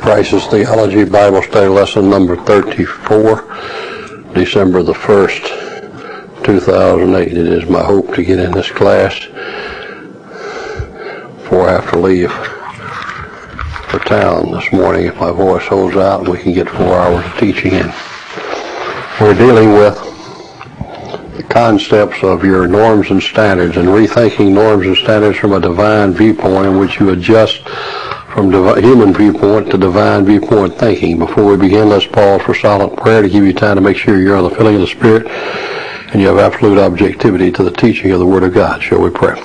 Crisis Theology Bible Study Lesson number 34, December the 1st, 2008. It is my hope to get in this class before I have to leave for town this morning if my voice holds out and we can get 4 hours of teaching in. We're dealing with the concepts of your norms and standards and rethinking norms and standards from a divine viewpoint in which you adjust from human viewpoint to divine viewpoint thinking. Before we begin, let's pause for silent prayer to give you time to make sure you're on the filling of the Spirit and you have absolute objectivity to the teaching of the Word of God. Shall we pray?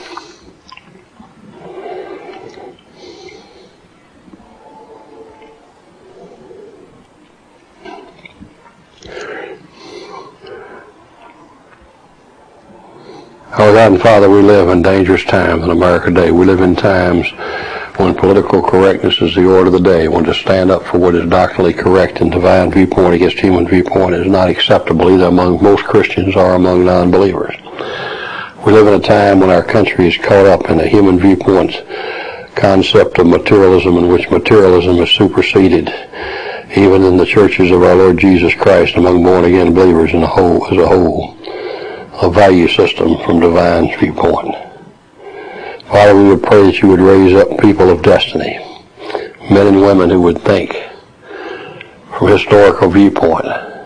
Our God and Father, we live in dangerous times in America today. We live in times when political correctness is the order of the day, when to stand up for what is doctrinally correct and divine viewpoint against human viewpoint is not acceptable either among most Christians or among non-believers. We live in a time when our country is caught up in a human viewpoint concept of materialism in which materialism is superseded even in the churches of our Lord Jesus Christ among born-again believers as a whole, a value system from divine viewpoint. Father, we would pray that you would raise up people of destiny, men and women who would think from historical viewpoint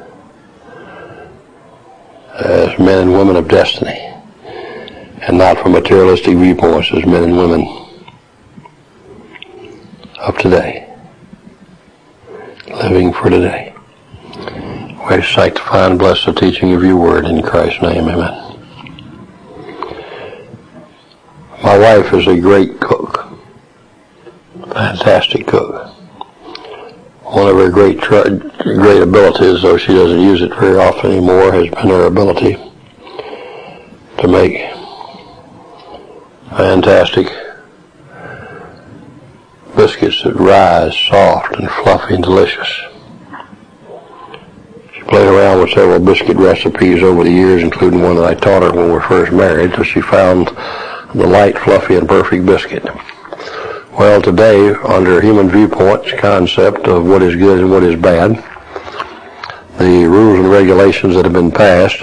as men and women of destiny and not from materialistic viewpoints as men and women of today, living for today. We sanctify and bless the teaching of your word in Christ's name, amen. My wife is a great cook, fantastic cook. One of her great abilities, though she doesn't use it very often anymore, has been her ability to make fantastic biscuits that rise soft and fluffy and delicious. She played around with several biscuit recipes over the years, including one that I taught her when we were first married, till she found the light, fluffy, and perfect biscuit. Well, today, under human viewpoint's concept of what is good and what is bad, the rules and regulations that have been passed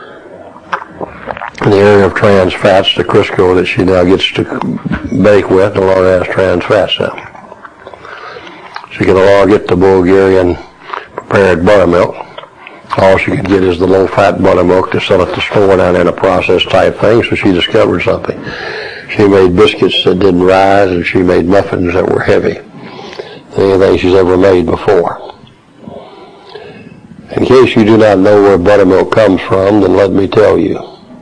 in the area of trans fats, the Crisco that she now gets to bake with, no longer has trans fats now. She can no longer get the Bulgarian prepared buttermilk. All she could get is the low-fat buttermilk to sell at the store down in a processed type thing, so she discovered something. She made biscuits that didn't rise, and she made muffins that were heavy than anything she's ever made before. In case you do not know where buttermilk comes from, then let me tell you.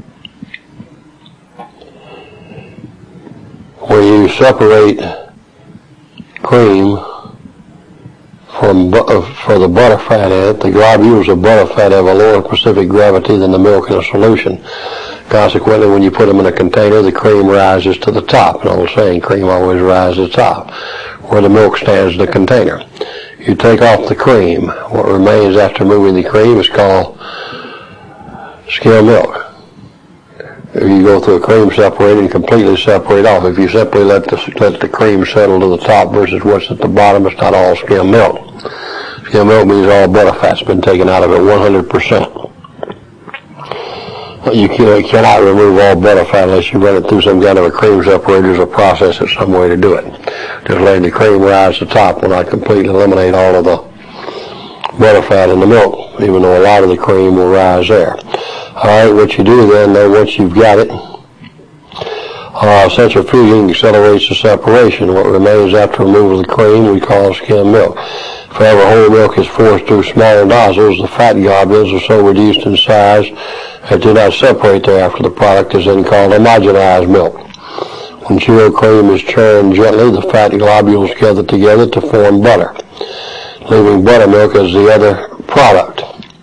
When you separate cream for the butter fat in it, the globules of butter fat have a lower specific gravity than the milk in a solution. Consequently, when you put them in a container, the cream rises to the top. An old saying, cream always rises to the top, where the milk stands in the container. You take off the cream. What remains after moving the cream is called skim milk. If you go through a cream separator and completely separate off, if you simply let the cream settle to the top versus what's at the bottom, it's not all skim milk. Skim milk means all butter fat's been taken out of it 100%. You cannot remove all butter fat unless you run it through some kind of a cream separator or process it some way to do it. Just letting the cream rise to the top will not completely eliminate all of the butter fat in the milk, even though a lot of the cream will rise there. Alright, what you do then, once you've got it, centrifuging accelerates the separation. What remains after removal of the cream we call skim milk. If ever whole milk is forced through smaller nozzles, the fat globules are so reduced in size that do not separate thereafter. The product is then called homogenized milk. When chilled cream is churned gently, the fat globules gather together to form butter, leaving buttermilk as the other product.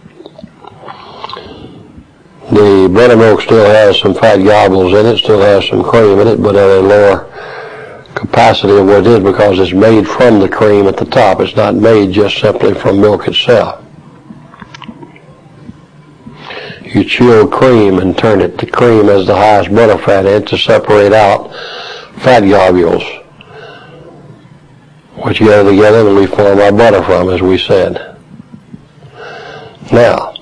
The buttermilk still has some fat globules in it, still has some cream in it, but at a lower capacity of what it is because it's made from the cream at the top. It's not made just simply from milk itself. You chill cream and turn it to cream as the highest butter fat in to separate out fat globules. which gather together and we form our butter from, as we said. Now,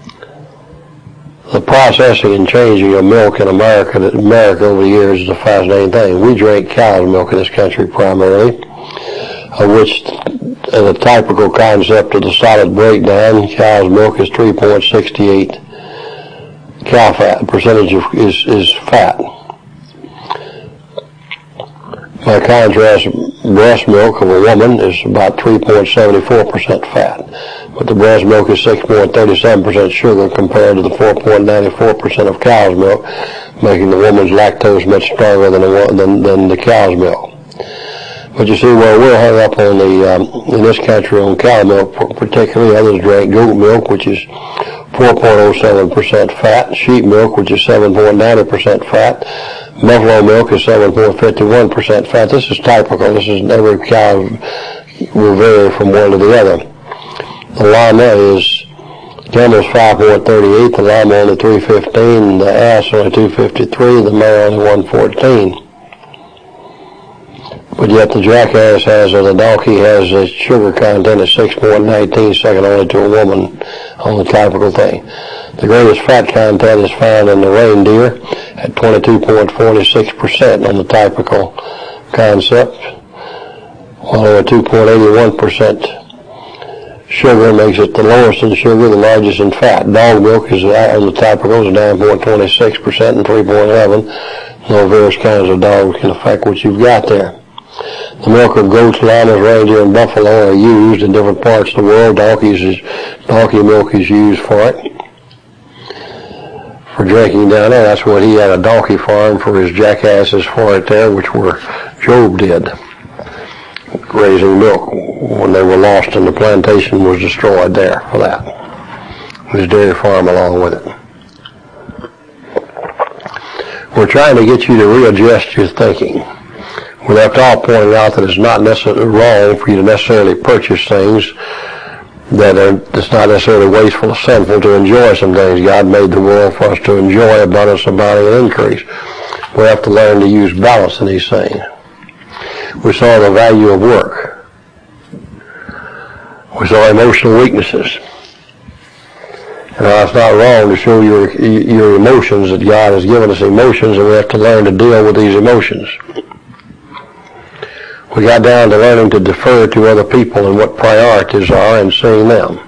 the processing and changing of milk in America over the years is a fascinating thing. We drink cow's milk in this country primarily, of which the typical concept of the solid breakdown, cow's milk is 3.68 cow fat. The percentage is fat. By contrast, breast milk of a woman is about 3.74% fat. But the breast milk is 6.37% sugar compared to the 4.94% of cow's milk, making the woman's lactose much stronger than the cow's milk. But you see, where we're hung up on in this country on cow milk, particularly others drink goat milk, which is 4.07% fat, sheep milk, which is 7.90% fat, buffalo milk is 7.51% fat. This is typical. This is every cow will vary from one to the other. The llama is, camel's 5.38, the llama only 3.15, the ass only 2.53, the mare only 1.14. But yet the jackass the donkey has a sugar content of 6.19, second only to a woman on the typical thing. The greatest fat content is found in the reindeer at 22.46% on the typical concept, while only 2.81% sugar makes it the lowest in sugar, the largest in fat. Dog milk is on the typical is 9.26% and 3.11. No various kinds of dogs can affect what you've got there. The milk of goats, llamas, reindeer, and buffalo are used in different parts of the world. Donkey milk is used for it, for drinking down there. That's what he had a donkey farm for his jackasses for it there, which were Job did, raising milk when they were lost and the plantation was destroyed there for that. His dairy farm along with it. We're trying to get you to readjust your thinking. We left off pointing out that it's not necessarily wrong for you to necessarily purchase things it's not necessarily wasteful or sinful to enjoy some things. God made the world for us to enjoy abundance, abounding, and increase. We have to learn to use balance in these things. We saw the value of work. We saw emotional weaknesses. And it's not wrong to show your emotions, that God has given us emotions, and we have to learn to deal with these emotions. We got down to learning to defer to other people and what priorities are and seeing them.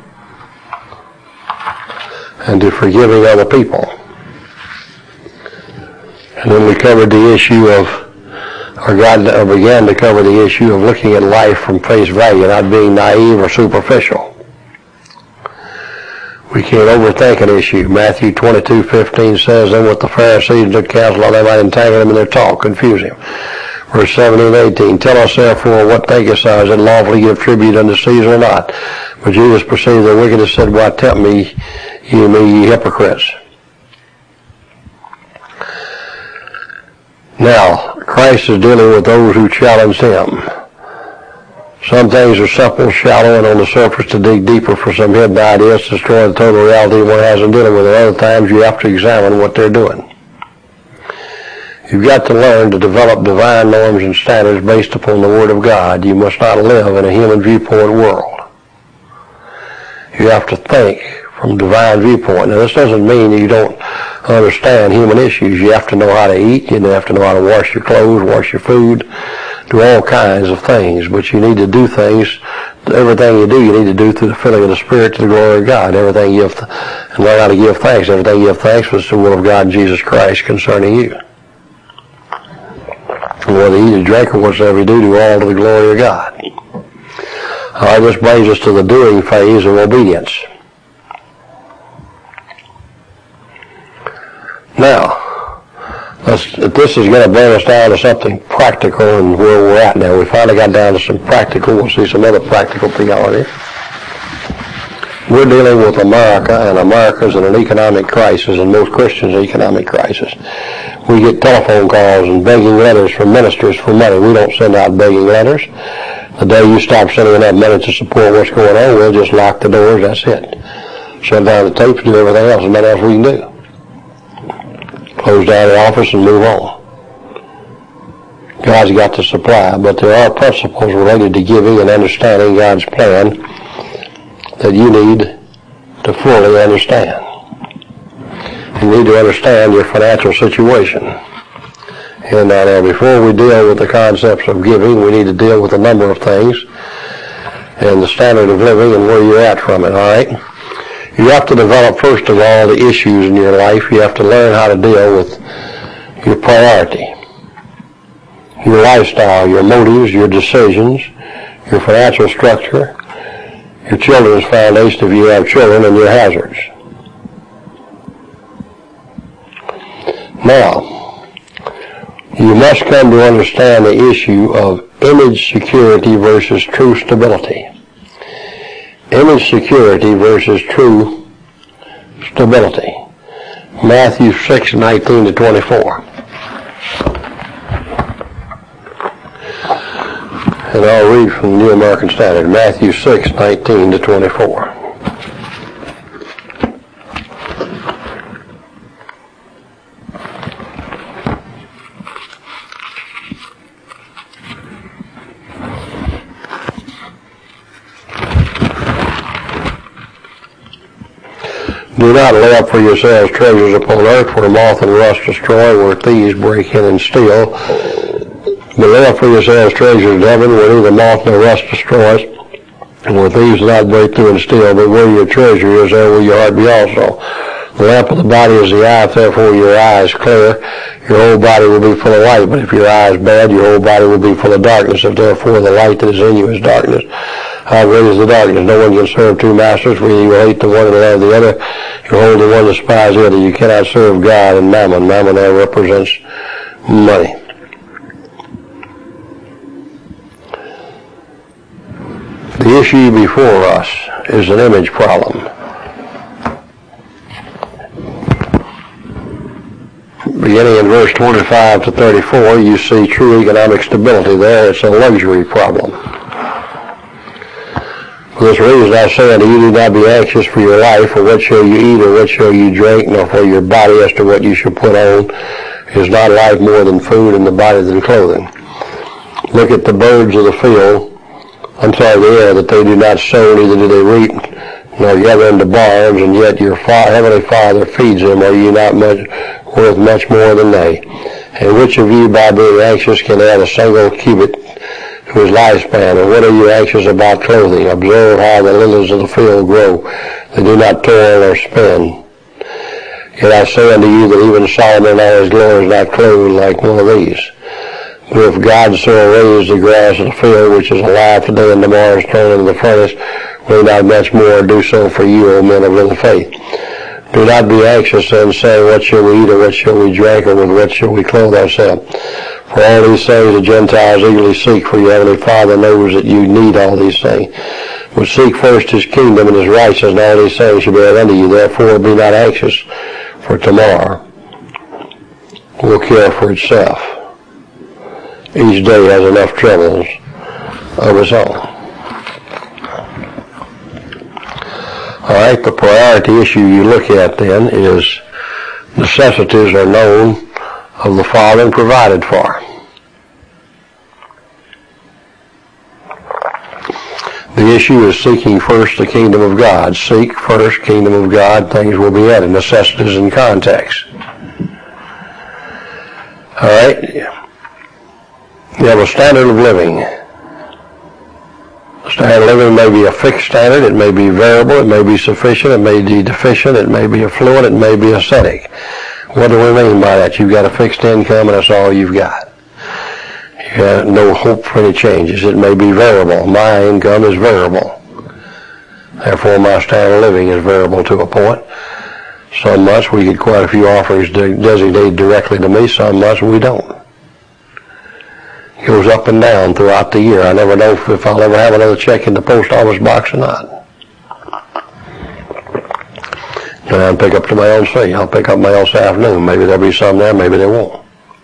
And to forgiving other people. And then we covered the issue began to cover the issue of looking at life from face value, not being naive or superficial. We can't overthink an issue. Matthew 22:15 says, "Then with the Pharisees took counsel how they might entangle him in their talk, confuse him." Verse 17 and 18, "Tell us therefore, what thinkest thou? Is it lawful to give tribute unto Caesar or not?" But Jesus perceived their wickedness, said, "Why tempt me, ye hypocrites?" Now, Christ is dealing with those who challenged him. Some things are simple, shallow, and on the surface to dig deeper for some hidden ideas to destroy the total reality one has in dealing with it. Other times you have to examine what they're doing. You've got to learn to develop divine norms and standards based upon the Word of God. You must not live in a human viewpoint world. You have to think from divine viewpoint. Now, this doesn't mean you don't understand human issues. You have to know how to eat. You have to know how to wash your clothes, wash your food, do all kinds of things. But you need to do things, everything you do, you need to do through the filling of the Spirit to the glory of God. Everything you have to, and learn how to give thanks. Everything you give thanks was the will of God in Jesus Christ concerning you. Whether you eat or drink or whatsoever you do all to the glory of God. All right, this brings us to the doing phase of obedience. Now, this is going to bring us down to something practical and where we're at now. We finally got down to some practical. We'll see some other practical theology. We're dealing with America, and America's in an economic crisis, and most Christians in an economic crisis. We get telephone calls and begging letters from ministers for money. We don't send out begging letters. The day you stop sending enough money to support what's going on, we'll just lock the doors, that's it. Shut down the tapes, do everything else, and nothing else we can do. Close down the office and move on. God's got to supply, but there are principles related to giving and understanding God's plan that you need to fully understand. You need to understand your financial situation. And now, before we deal with the concepts of giving, we need to deal with a number of things and the standard of living and where you're at from it, all right? You have to develop, first of all, the issues in your life. You have to learn how to deal with your priority, your lifestyle, your motives, your decisions, your financial structure, your children's foundation if you have children, and your hazards. Now, you must come to understand the issue of image security versus true stability. Image security versus true stability. Matthew 6:19-24. And I'll read from the New American Standard. Matthew 6:19-24. Do not lay up for yourselves treasures upon earth, where moth and rust destroy, where thieves break in and steal. But lay up for yourselves treasures in heaven, where neither moth nor rust destroys, and where thieves do not break through and steal. But where your treasure is, there will your heart be also. The lamp of the body is the eye, if therefore your eye is clear, your whole body will be full of light. But if your eye is bad, your whole body will be full of darkness. If therefore the light that is in you is darkness, how great is the darkness? No one can serve two masters, for you will hate the one and love the other. You will hold the one, despise the other. You cannot serve God and mammon. Mammon there represents money. The issue before us is an image problem. Beginning in verse 25-34, you see true economic stability there. It's a luxury problem. For this reason I say unto you, do not be anxious for your life, or what shall you eat, or what shall you drink, nor for your body as to what you shall put on. Is not life more than food, and the body than clothing? Look at the birds of the field, the air, that they do not sow, neither do they reap, nor gather into barns, and yet your heavenly Father feeds them. Are you not worth much more than they? And which of you, by being anxious, can add a single cubit to his lifespan? And what are you anxious about clothing? Observe how the lilies of the field grow. They do not toil or spin. Yet I say unto you that even Solomon in all his glory is not clothed like one of these. But if God so arrays the grass of the field, which is alive today and tomorrow is thrown into the furnace, will not much more do so for you, O men of little faith? Do not be anxious then, saying, what shall we eat, or what shall we drink, or with what shall we clothe ourselves? For all these things the Gentiles eagerly seek, for your heavenly Father knows that you need all these things. But seek first his kingdom and his righteousness, and all these things shall be added unto you. Therefore be not anxious, for tomorrow will care for itself. Each day has enough troubles of its own. All right, the priority issue you look at then is necessities are known of the Father and provided for. The issue is seeking first the kingdom of God. Seek first kingdom of God, things will be added. Necessities in context. All right. You have a standard of living. A standard of living may be a fixed standard, it may be variable, it may be sufficient, it may be deficient, it may be affluent, it may be ascetic. What do we mean by that? You've got a fixed income and that's all you've got. You have no hope for any changes. It may be variable. My income is variable. Therefore my standard of living is variable to a point. Some months we get quite a few offerings designated directly to me, some months we don't. It goes up and down throughout the year. I never know if I'll ever have another check in the post office box or not. And I'll pick up to my own fee. I'll pick up mail this afternoon. Maybe there'll be some there, maybe there won't.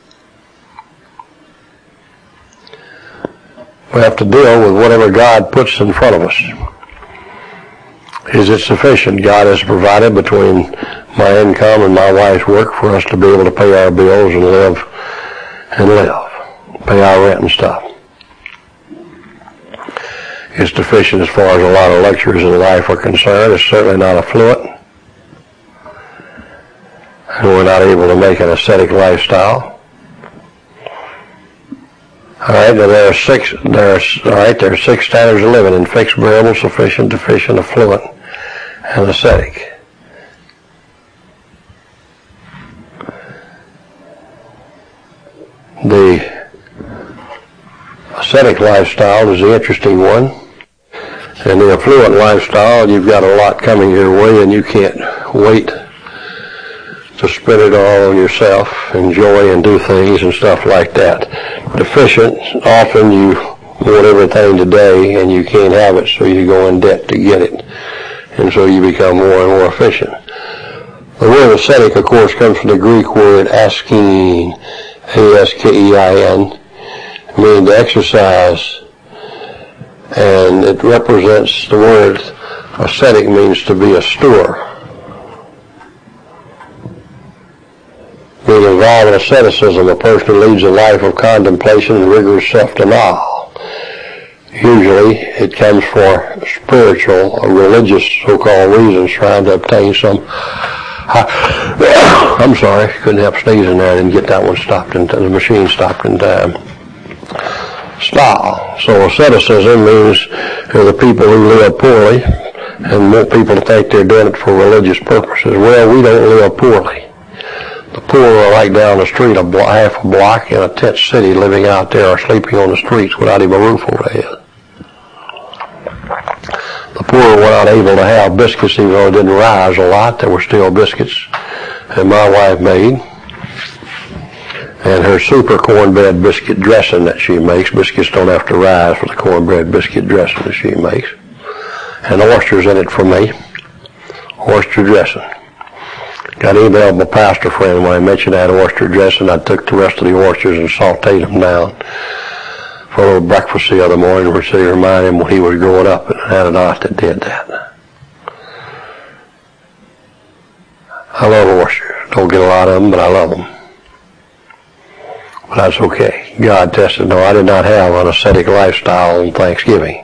We have to deal with whatever God puts in front of us. Is it sufficient? God has provided between my income and my wife's work for us to be able to pay our bills and live. pay our rent and stuff. It's deficient as far as a lot of luxuries in life are concerned. It's certainly not affluent. And we're not able to make an ascetic lifestyle. All right, now there are six standards of living: in fixed, bearable, sufficient, deficient, affluent, and ascetic. The ascetic lifestyle is the interesting one. In the affluent lifestyle, you've got a lot coming your way and you can't wait to spend it all on yourself, enjoy and do things and stuff like that. Deficient, often you want everything today and you can't have it, so you go in debt to get it. And so you become more and more efficient. The word ascetic, of course, comes from the Greek word askein, A-S-K-E-I-N, meaning to exercise. And it represents, the word ascetic means to be a steward. Being involved in asceticism, a person who leads a life of contemplation and rigorous self-denial. Usually it comes for spiritual or religious so-called reasons, trying to obtain some, I'm sorry, couldn't help sneezing there, I didn't get that one stopped in time, the machine stopped in time. Style. So asceticism means they're the people who live poorly and want people to think they're doing it for religious purposes. Well, we don't live poorly. The poor are like down the street, half a block in a tent city, living out there or sleeping on the streets without even a roof over their head. The poor were not able to have biscuits, even though it didn't rise a lot. There were still biscuits that my wife made. And her super cornbread biscuit dressing that she makes. Biscuits don't have to rise for the cornbread biscuit dressing that she makes. And oysters in it for me. Oyster dressing. Got an email from a pastor friend when I mentioned that oyster dressing. I took the rest of the oysters and sauteed them down for a little breakfast the other morning, which they reminded him when he was growing up, and I had an aunt that did that. I love oysters. Don't get a lot of them, but I love them. But that's okay. God tested. No, I did not have an ascetic lifestyle on Thanksgiving.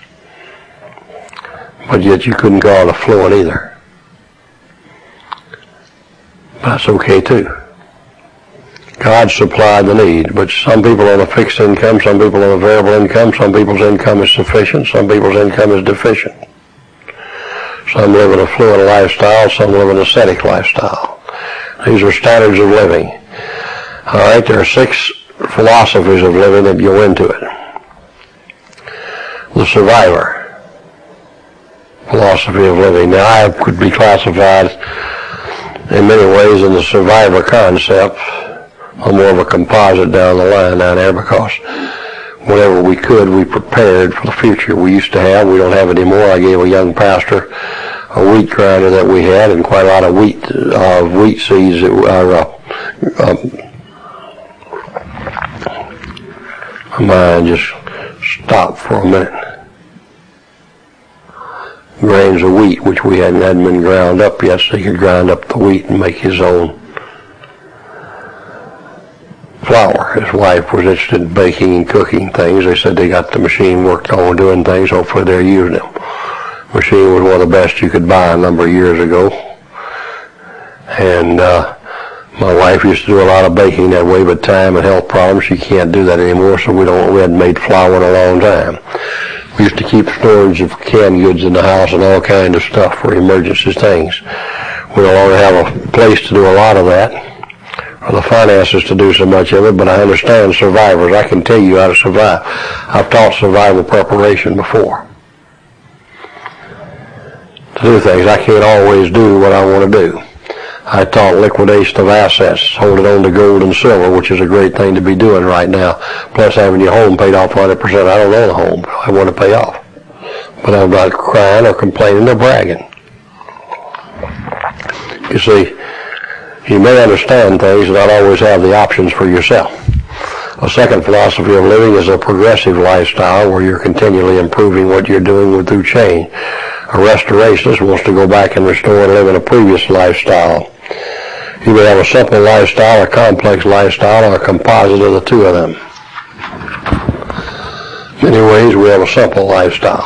But yet you couldn't call it affluent either. That's okay too. God supplied the need, but some people on a fixed income, some people on a variable income, some people's income is sufficient, some people's income is deficient. Some live an affluent lifestyle, some live an ascetic lifestyle. These are standards of living. All right, there are 6 philosophies of living that go into it. The survivor philosophy of living. Now, I could be classified in many ways in the survivor concept. I'm more of a composite down the line down there, because whenever we could, we prepared for the future. We used to have, we don't have it anymore. I gave a young pastor a wheat grinder that we had, and quite a lot of wheat seeds that my mind just stopped for a minute. Grains of wheat, which we hadn't been ground up yet, so he could grind up the wheat and make his own flour. His wife was interested in baking and cooking things. They said they got the machine worked on doing things. Hopefully they're using it. The machine was one of the best you could buy a number of years ago. And my wife used to do a lot of baking that way, but time and health problems, she can't do that anymore, so we hadn't made flour in a long time. We used to keep storage of canned goods in the house and all kinds of stuff for emergency things. We no longer have a place to do a lot of that, or the finances to do so much of it, but I understand survivors. I can tell you how to survive. I've taught survival preparation before. To do things, I can't always do what I want to do. I taught liquidation of assets, holding on to gold and silver, which is a great thing to be doing right now, plus having your home paid off 100%. I don't own a home, but I want to pay off. But I'm not crying or complaining or bragging. You see, you may understand things and not always have the options for yourself. A second philosophy of living is a progressive lifestyle where you're continually improving what you're doing through change. A restorationist wants to go back and restore and live in a previous lifestyle. You may have a simple lifestyle, a complex lifestyle, or a composite of the two of them. many ways we have a simple lifestyle.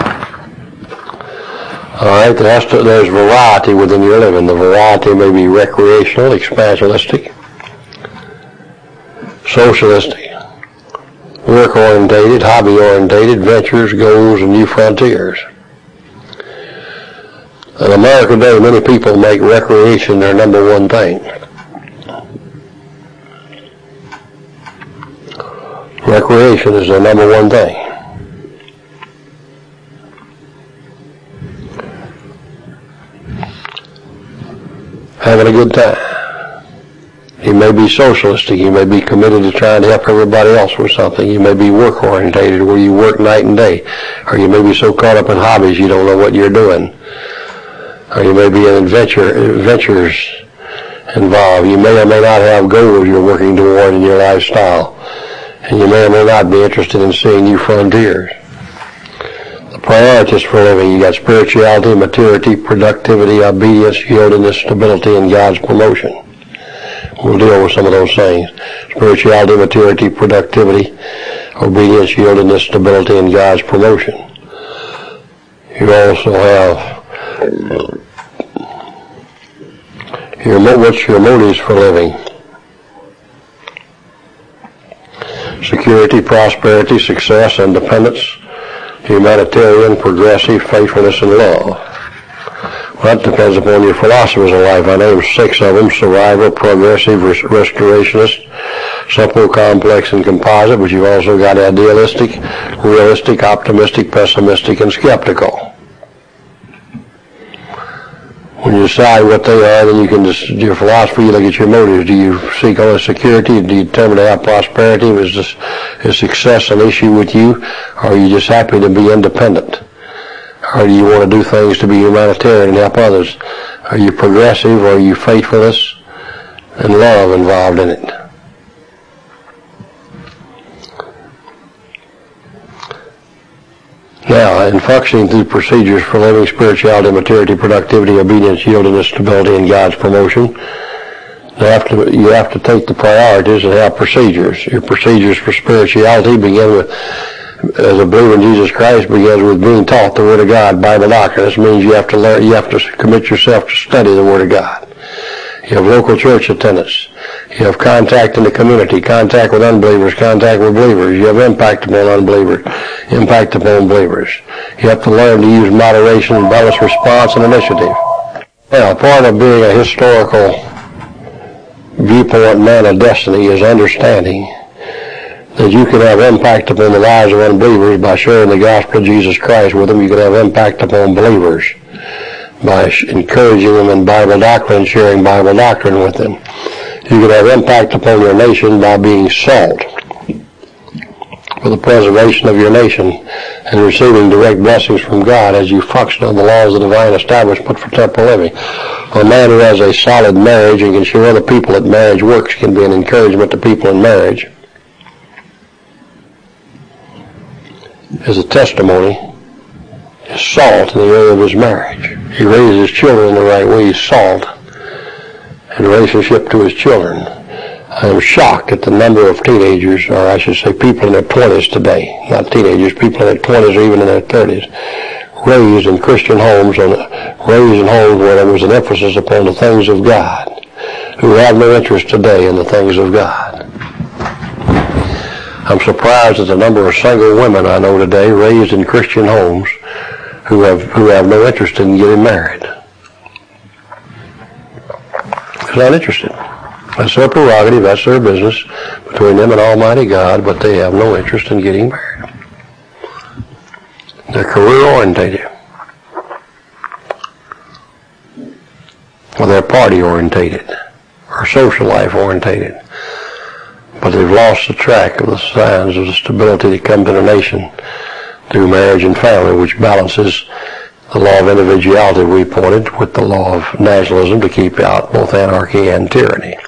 All right, there's variety within your living. The variety may be recreational, expansionistic, socialistic, work-orientated, hobby-orientated, ventures, goals, and new frontiers. In America today, many people make recreation their number one thing. Recreation is their number one thing. Having a good time. You may be socialistic. You may be committed to trying to help everybody else with something. You may be work-orientated, where you work night and day. Or you may be so caught up in hobbies you don't know what you're doing. Or you may be in adventures involved. You may or may not have goals you're working toward in your lifestyle. And you may or may not be interested in seeing new frontiers. The priorities for living, you got spirituality, maturity, productivity, obedience, yieldedness, stability, and God's promotion. We'll deal with some of those things. Spirituality, maturity, productivity, obedience, yieldedness, stability, and God's promotion. You also have what's your motives for living? Security, prosperity, success, independence, humanitarian, progressive, faithfulness, and love. Well, that depends upon your philosophies of life. I named 6 of them: survival, progressive, restorationist, simple, complex, and composite, but you've also got idealistic, realistic, optimistic, pessimistic, and skeptical. When you decide what they are, then you can your philosophy, you look at your motives. Do you seek only security? Do you determine to have prosperity? Is success an issue with you? Or are you just happy to be independent? Or do you want to do things to be humanitarian and help others? Are you progressive, or are you faithfulness and love involved in it? Now, in functioning through procedures for living, spirituality, maturity, productivity, obedience, yieldedness, stability, and God's promotion, you have to take the priorities and have procedures. Your procedures for spirituality begin with, as a believer in Jesus Christ, begins with being taught the Word of God, Bible doctrine. This means you have to learn, you have to commit yourself to study the Word of God. You have local church attendance. You have contact in the community, contact with unbelievers, contact with believers. You have impact upon unbelievers, impact upon believers. You have to learn to use moderation, balanced response, and initiative. Now, part of being a historical viewpoint man of destiny is understanding that you can have impact upon the lives of unbelievers by sharing the gospel of Jesus Christ with them. You can have impact upon believers by encouraging them in Bible doctrine, sharing Bible doctrine with them. You can have impact upon your nation by being salt for the preservation of your nation and receiving direct blessings from God as you function on the laws of divine establishment for temple living. A man who has a solid marriage and can show other people that marriage works can be an encouragement to people in marriage. As a testimony, is salt in the area of his marriage. He raises his children in the right way. He's salt in relationship to his children. I am shocked at the number of teenagers, or I should say people in their 20s today, not teenagers, people in their 20s or even in their 30s, raised in Christian homes, raised in homes where there was an emphasis upon the things of God, who have no interest today in the things of God. I'm surprised at the number of single women I know today raised in Christian homes who have no interest in getting married. They're not interested. That's their prerogative, that's their business between them and Almighty God, but they have no interest in getting married. They're career-orientated. Or they're party-orientated, or social life-orientated. But they've lost the track of the signs of the stability that comes in a nation through marriage and family, which balances the law of individuality we pointed with the law of nationalism to keep out both anarchy and tyranny.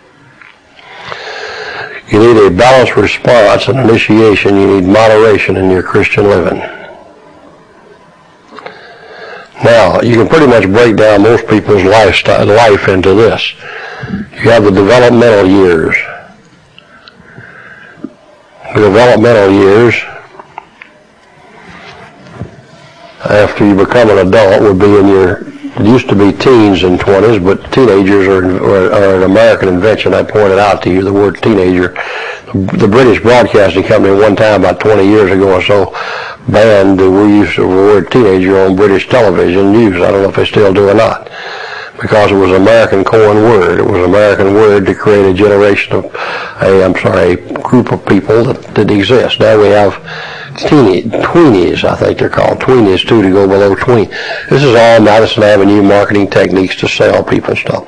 You need a balanced response and initiation. You need moderation in your Christian living. Now, you can pretty much break down most people's life into this. You have the developmental years. The developmental years after you become an adult would be in your, it used to be teens and 20s, but teenagers are an American invention. I pointed out to you the word teenager. The British Broadcasting Company one time about 20 years ago or so banned the use of the word teenager on British television news. I don't know if they still do or not, because it was an American coined word. It was an American word to create a generation of, a group of people that didn't exist. Now we have tweenies, I think they're called. Tweenies, too, to go below tween. This is all Madison Avenue marketing techniques to sell people stuff.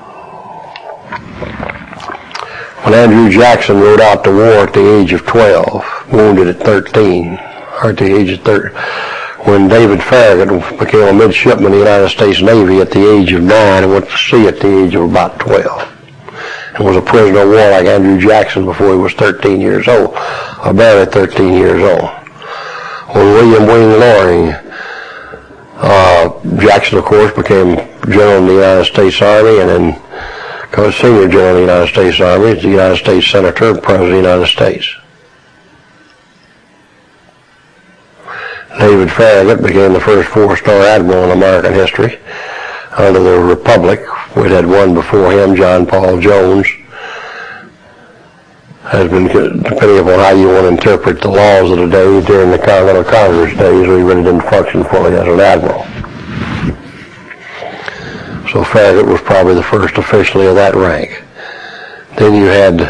When Andrew Jackson rode out to war at the age of 12, wounded at 13, or at the age of 13, when David Farragut became a midshipman in the United States Navy at the age of 9 and went to sea at the age of about 12, and was a prisoner of war like Andrew Jackson before he was 13 years old, or barely 13 years old. When William Wayne Loring, Jackson, of course, became general in the United States Army, and then senior general in the United States Army, the United States Senator and President of the United States. David Farragut became the first four-star admiral in American history under the Republic. We'd had one before him, John Paul Jones. Has been, depending upon how you want to interpret the laws of the day, during the Continental Congress days, we really didn't function fully as an admiral. So Farragut was probably the first officially of that rank. Then you had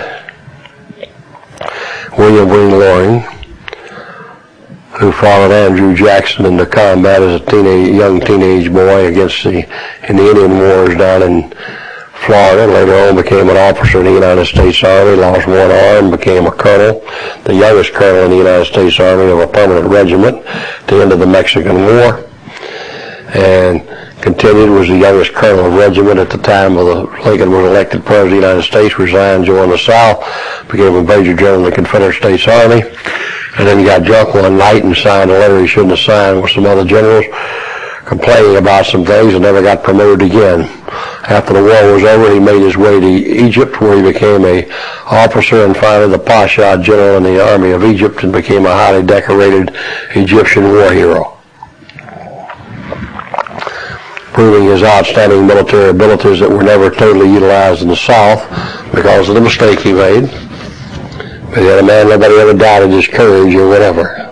William Wayne Loring, who followed Andrew Jackson into combat as a young teenage boy in the Indian Wars down in Florida. Later on became an officer in the United States Army, lost one arm, became a colonel, the youngest colonel in the United States Army of a permanent regiment at the end of the Mexican War, and continued, was the youngest colonel of regiment at the time Lincoln was elected president of the United States, resigned, joined the South, became a major general in the Confederate States Army, and then he got drunk one night and signed a letter he shouldn't have signed with some other generals, complaining about some things, and never got promoted again. After the war was over, he made his way to Egypt, where he became an officer and finally the Pasha general in the army of Egypt, and became a highly decorated Egyptian war hero, proving his outstanding military abilities that were never totally utilized in the South because of the mistake he made. But he had a man, nobody ever doubted his courage or whatever.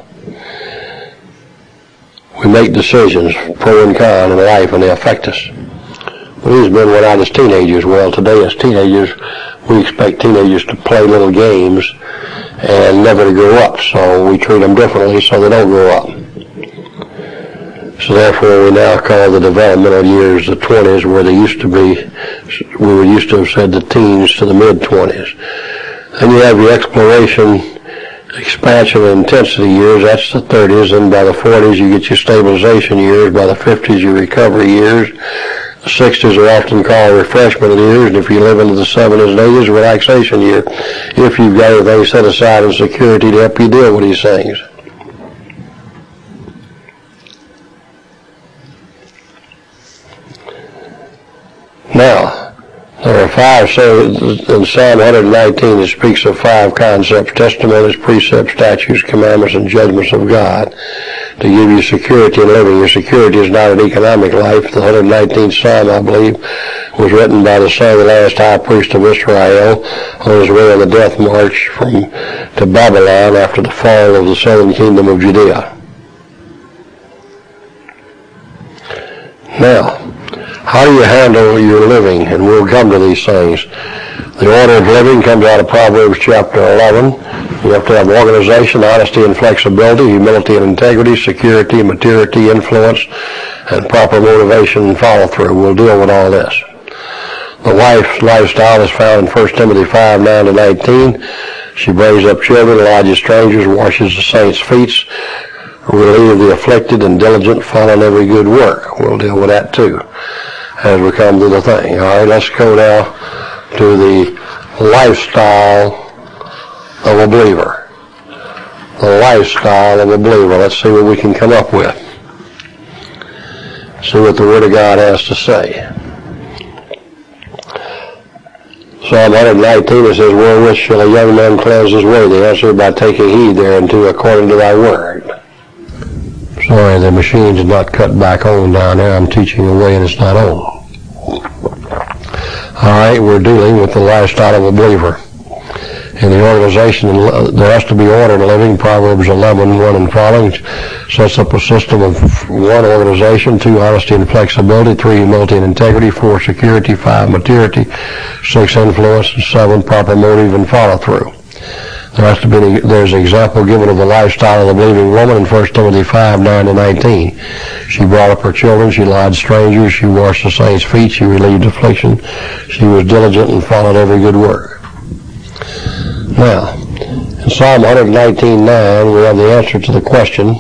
We make decisions, pro and con, in life, and they affect us. But these men went out as teenagers. Well, today as teenagers, we expect teenagers to play little games and never to grow up. So we treat them differently so they don't grow up. So therefore, we now call the developmental years the 20s, where they used to be, we were used to have said the teens to the mid-20s. Then you have your exploration, expansion, and intensity years. That's the 30s. And by the 40s, you get your stabilization years. By the 50s, your recovery years. The 60s are often called refreshment years. And if you live into the 70s and 80s, relaxation year, if you've got everything set aside in security to help you deal with these things. Now, there are five, so in Psalm 119 it speaks of five concepts: testimonies, precepts, statutes, commandments, and judgments of God to give you security in living. Your security is not an economic life. The 119th Psalm, I believe, was written by the son of the last high priest of Israel on his way on the death march to Babylon after the fall of the southern kingdom of Judea. Now, how do you handle your living? And we'll come to these things. The order of living comes out of Proverbs chapter 11. You have to have organization, honesty and flexibility, humility and integrity, security, maturity, influence, and proper motivation and follow-through. We'll deal with all this. The wife's lifestyle is found in 1 Timothy 5, 9-19. She brings up children, lodges strangers, washes the saints' feet, relieve the afflicted, and diligent, follow every good work. We'll deal with that too as we come to the thing. All right, let's go now to the lifestyle of a believer. The lifestyle of a believer. Let's see what we can come up with. See what the Word of God has to say. Psalm 119, it says, wherewith shall a young man cleanse his way? The answer, by taking heed thereunto according to thy word. Sorry, the machine did not cut back on down there. I'm teaching away and it's not on. All right, we're dealing with the lifestyle of a believer. In the organization, there has to be order in living. Proverbs 11:1 and following sets up a system of 1, organization, 2, honesty and flexibility, 3, humility and integrity, 4, security, 5, maturity, 6, influence, and 7, proper motive and follow-through. There's an example given of the lifestyle of the believing woman in 1 Timothy 5:9-19. She brought up her children, she lodged strangers, she washed the saints' feet, she relieved affliction, she was diligent and followed every good work. Now, in Psalm 119:9, we have the answer to the question,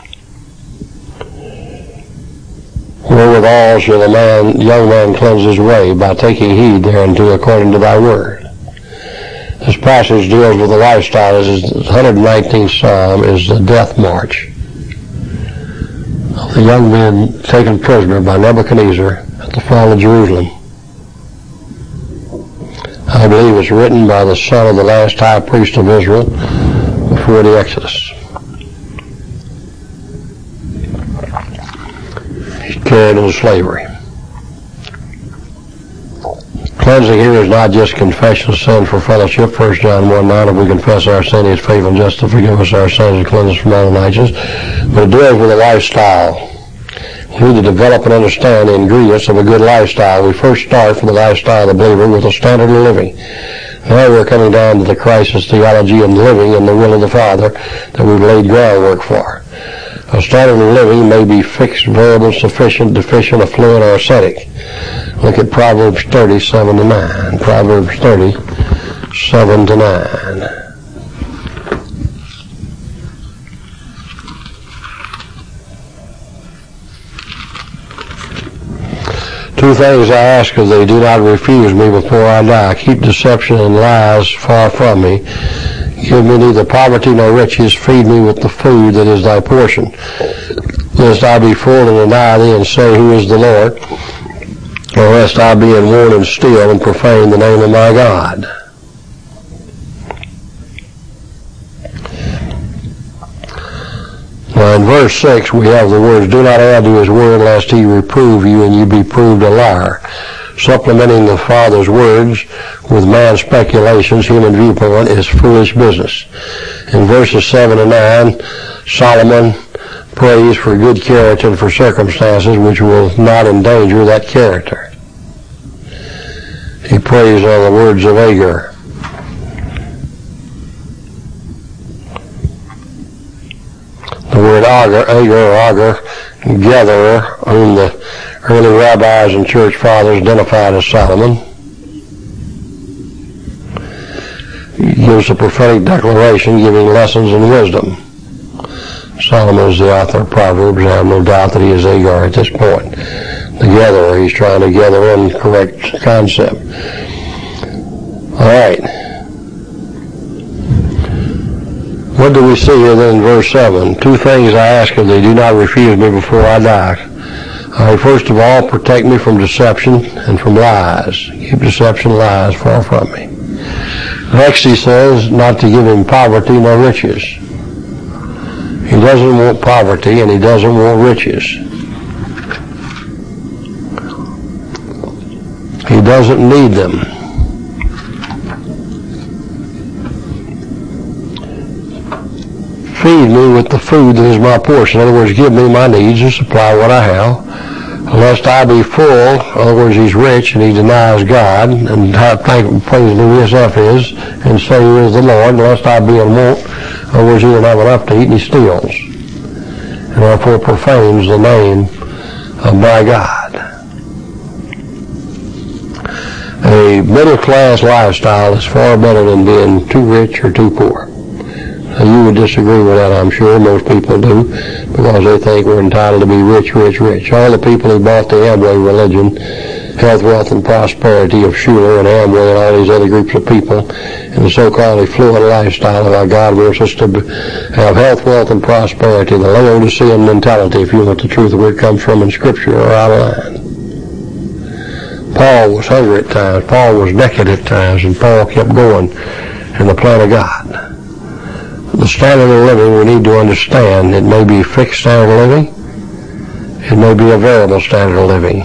wherewithal shall a young man cleanse his way, by taking heed thereunto according to thy word. This passage deals with the lifestyle. The 119th Psalm is the death march of the young men taken prisoner by Nebuchadnezzar at the fall of Jerusalem. I believe it's written by the son of the last high priest of Israel before the Exodus. He's carried into slavery. Cleansing here is not just confession of sin for fellowship. 1 John 1:9, if we confess our sin, he is faithful and just to forgive us our sins and cleanse us from all unrighteousness. But it deals with a lifestyle. We need to develop and understand the ingredients of a good lifestyle. We first start for the lifestyle of the believer with a standard of living. Now we're coming down to the crisis theology of living in the will of the Father that we've laid groundwork for. A standard of living may be fixed, variable, sufficient, deficient, affluent, or ascetic. Look at Proverbs 30:7-9. Proverbs 30:7-9. Two things I ask of thee, do not refuse me before I die. Keep deception and lies far from me. Give me neither poverty nor riches. Feed me with the food that is thy portion. Lest I be full and deny thee and say, who is the Lord? Or lest I be in want and steal and profane the name of my God. Now in verse 6 we have the words, do not add to his word lest he reprove you and you be proved a liar. Supplementing the Father's words with man's speculations, human viewpoint, is foolish business. In verses 7 and 9, Solomon prays for good character and for circumstances which will not endanger that character. He prays on the words of Agur. The word Agur, gatherer, whom the early rabbis and church fathers identified as Solomon, he gives a prophetic declaration giving lessons in wisdom. Solomon is the author of Proverbs, and I have no doubt that he is Agur at this point. The gatherer, he's trying to gather in correct concept. All right. What do we see here then in verse 7? Two things I ask of thee, do not refuse me before I die. First of all, protect me from deception and from lies. Keep deception and lies far from me. Next he says, not to give him poverty nor riches. He doesn't want poverty and he doesn't want riches. He doesn't need them. Feed me with the food that is my portion. In other words, give me my needs and supply what I have. Lest I be full, in other words, he's rich and he denies God, and praise Louis F. is, and say he is the Lord, lest I be in want, in other words, he don't have enough to eat and he steals, and therefore profanes the name of my God. A middle-class lifestyle is far better than being too rich or too poor. Now, you would disagree with that, I'm sure. Most people do, because they think we're entitled to be rich, rich, rich. All the people who bought the Amway religion, Health, Wealth, and Prosperity of Schuller and Amway and all these other groups of people, and the so-called affluent lifestyle of our God wants us to have health, wealth, and prosperity, the Laodicean mentality, if you want the truth of where it comes from in Scripture or out of line. Paul was hungry at times, Paul was naked at times, and Paul kept going in the plan of God. The the standard of living we need to understand. It may be a fixed standard of living. It may be a variable standard of living.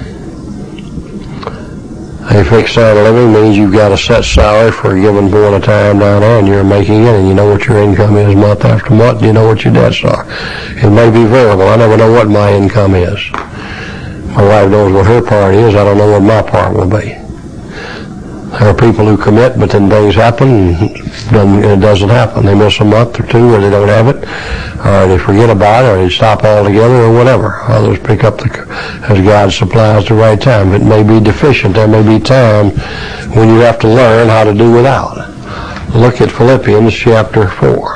A fixed standard of living means you've got a set salary for a given point of time down there, and you're making it, and you know what your income is month after month, and you know what your debts are. It may be variable. I never know what my income is. My wife knows what her part is. I don't know what my part will be. There are people who commit, but then things happen, and it doesn't happen. They miss a month or two, or they don't have it, or they forget about it, or they stop altogether, or whatever. Others pick up as God supplies the right time. It may be deficient. There may be time when you have to learn how to do without. Look at Philippians chapter 4.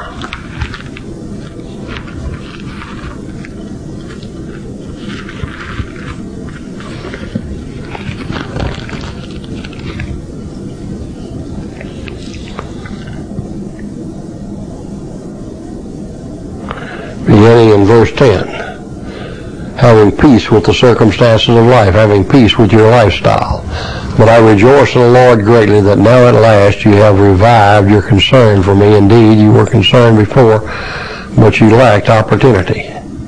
Beginning in verse 10, having peace with the circumstances of life, having peace with your lifestyle. But I rejoice in the Lord greatly that now at last you have revived your concern for me. Indeed, you were concerned before, but you lacked opportunity.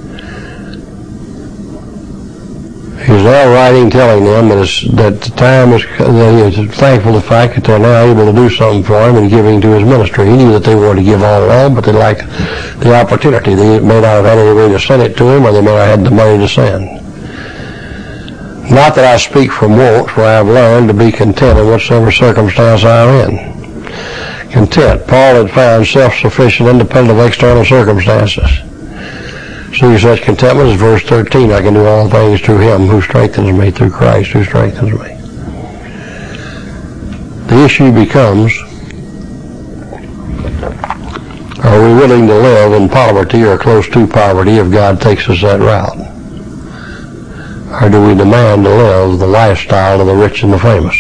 He's now writing, telling them that the time is, that he is thankful for the fact that they're now able to do something for him and giving to his ministry. He knew that they wanted to give all along, but they lacked the opportunity. They may not have had any way to send it to him, or they may not have had the money to send. Not that I speak from want, for I have learned to be content in whatsoever circumstance I am in. Content. Paul had found self-sufficient, independent of external circumstances. See such contentment as verse 13, I can do all things through him who strengthens me, through Christ who strengthens me. The issue becomes, are we willing to live in poverty or close to poverty if God takes us that route? Or do we demand to live the lifestyle of the rich and the famous?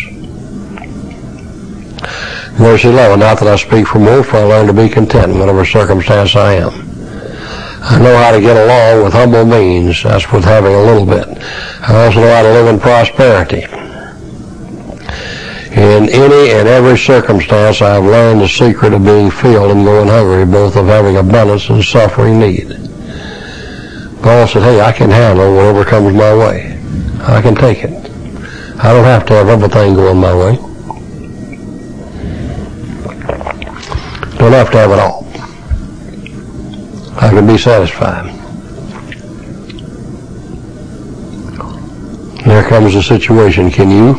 Verse 11, not that I speak from want, for I learn to be content in whatever circumstance I am. I know how to get along with humble means. That's with having a little bit. I also know how to live in prosperity. In any and every circumstance, I have learned the secret of being filled and going hungry, both of having abundance and suffering need. Paul said, hey, I can handle whatever comes my way. I can take it. I don't have to have everything going my way. Don't have to have it all. I can be satisfied. There comes the situation. Can you?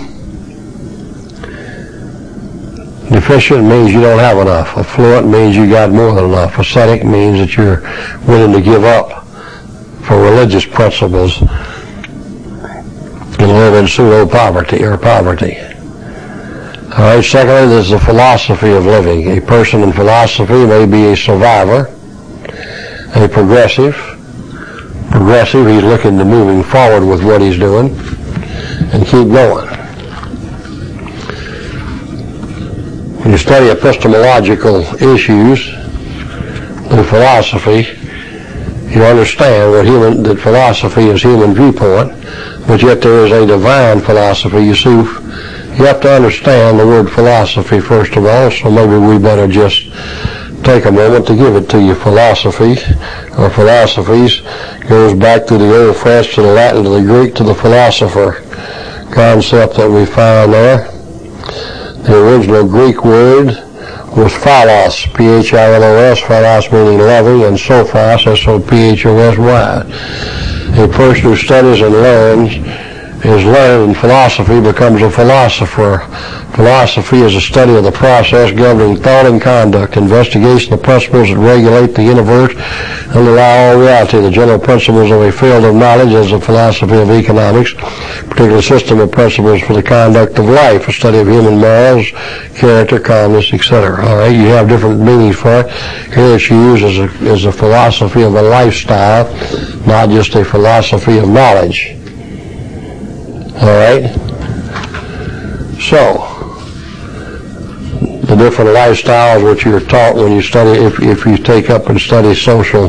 Deficient means you don't have enough. Affluent means you got more than enough. Ascetic means that you're willing to give up for religious principles and live in pseudo-poverty or poverty. All right, secondly, there's the philosophy of living. A person in philosophy may be a survivor, a progressive, he's looking to moving forward with what he's doing and keep going. When you study epistemological issues in philosophy, you understand that philosophy is human viewpoint, but yet there is a divine philosophy. You see, you have to understand the word philosophy first of all, so maybe we better just take a moment to give it to you. Philosophy, or philosophies, goes back to the Old French, to the Latin, to the Greek, to the philosopher concept that we find there. The original Greek word was philos, P-H-I-L-O-S, philos meaning loving, and sophos, S-O-P-H-O-S-Y. A person who studies and is learned in philosophy becomes a philosopher. Philosophy is a study of the process governing thought and conduct, investigation of the principles that regulate the universe and underlie all reality. The general principles of a field of knowledge is the philosophy of economics, a particular system of principles for the conduct of life, a study of human morals, character, calmness, etc. All right, you have different meanings for it. Here it's used as a philosophy of a lifestyle, not just a philosophy of knowledge. All right? So, the different lifestyles which you're taught when you study, if you take up and study social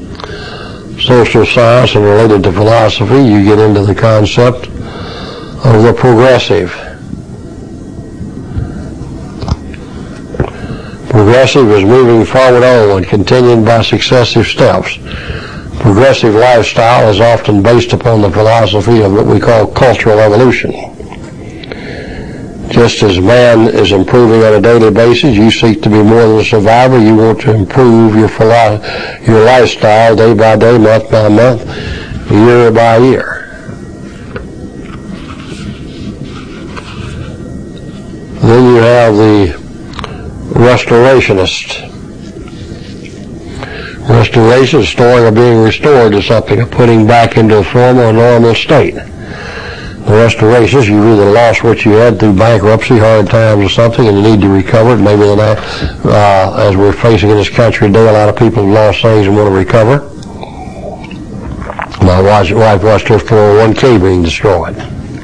science and related to philosophy, you get into the concept of the progressive. Progressive is moving forward onward, continuing by successive steps. Progressive lifestyle is often based upon the philosophy of what we call cultural evolution. Just as man is improving on a daily basis, you seek to be more than a survivor. You want to improve your lifestyle day by day, month by month, year by year. Then you have the restorationist. Restoration is restoring or being restored to something, or putting back into a former or normal state. The restorationists, you either lost what you had through bankruptcy, hard times, or something, and you need to recover it. Maybe as we're facing in this country today, a lot of people have lost things and want to recover. My wife watched her 401k being destroyed.